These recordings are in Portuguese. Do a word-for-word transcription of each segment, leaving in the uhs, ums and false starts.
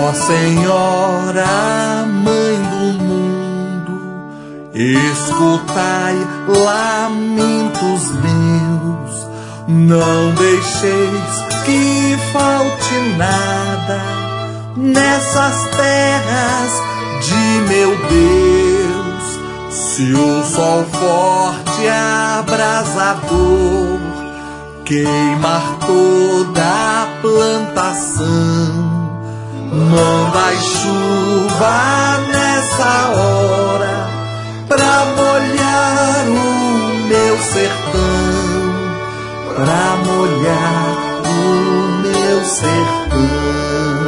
Ó Senhora, Mãe do mundo, escutai lamentos meus, não deixeis que falte nada nessas terras de meu Deus. Se o sol forte abrasador queimar toda a plantação, mandai chuva nessa hora pra molhar o meu sertão, pra molhar o meu sertão.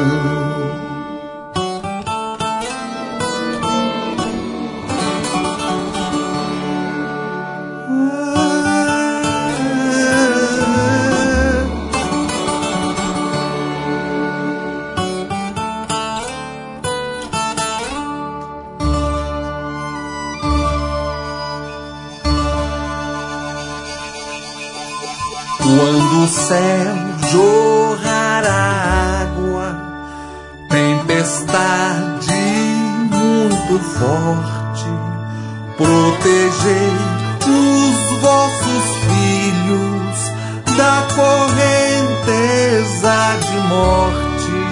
Quando o céu jorrar água, tempestade muito forte, protegei os vossos filhos da correnteza de morte.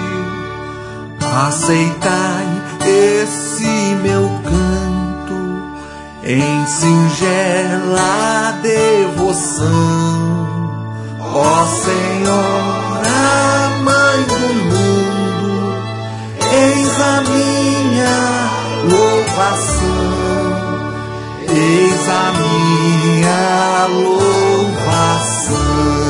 Aceitai esse meu canto em singela devoção. Ó Senhora, Mãe do mundo, eis a minha louvação, eis a minha louvação.